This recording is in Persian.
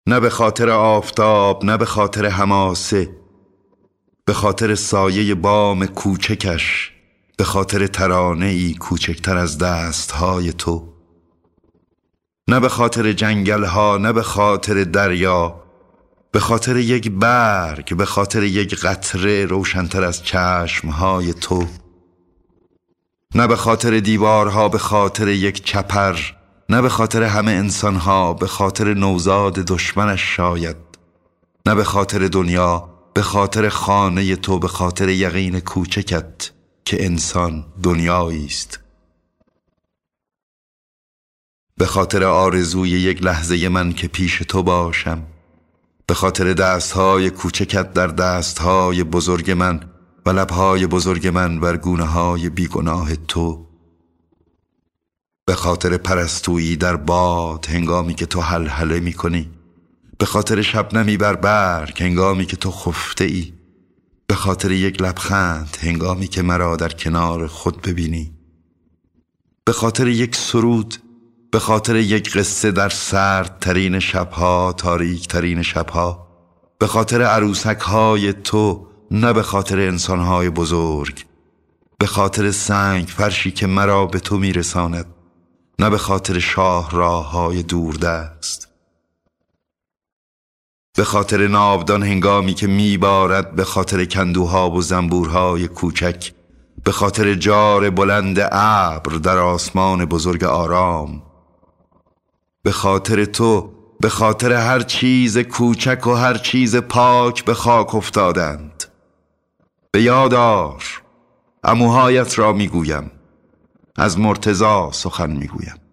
نه به خاطر آفتاب، نه به خاطر حماسه، به خاطر سایه بام کوچکش، به خاطر ترانه‌ای کوچکتر از دستهای تو. نه به خاطر جنگل‌ها، نه به خاطر دریا، به خاطر یک برگ، به خاطر یک قطره روشن‌تر از چشمهای تو. نه به خاطر دیوارها، به خاطر یک چپر، نه به خاطر همه انسانها، به خاطر نوزاد دشمنش شاید. نه به خاطر دنیا، به خاطر خانه تو، به خاطر یقین کوچکت که انسان دنیایی است. به خاطر آرزوی یک لحظه من که پیش تو باشم، به خاطر دستهای کوچکت در دستهای بزرگ من و لبهای بزرگ من بر گونه‌های بیگناه تو. به خاطر پرستویی در باد هنگامی که تو هلهله می کنی، به خاطر شبنمی بر برگ هنگامی که تو خفته ای، به خاطر یک لبخند هنگامی که مرا در کنار خود ببینی، به خاطر یک سرود، به خاطر یک قصه در سردترین شبها، تاریکترین شبها، به خاطر عروسک‌های تو، نه به خاطر انسان‌های بزرگ، به خاطر سنگ فرشی که مرا به تو میرساند، نه به خاطر شاهراه‌های دوردست، به خاطر ناودان هنگامی که میبارد، به خاطر کندوها و زنبورهای کوچک، به خاطر جار بلند ابر در آسمان بزرگ آرام، به خاطر تو، به خاطر هر چیز کوچک و هر چیز پاک به خاک افتادند. به یاد آر، عموهایت را میگویم، از مرتضی سخن میگویم.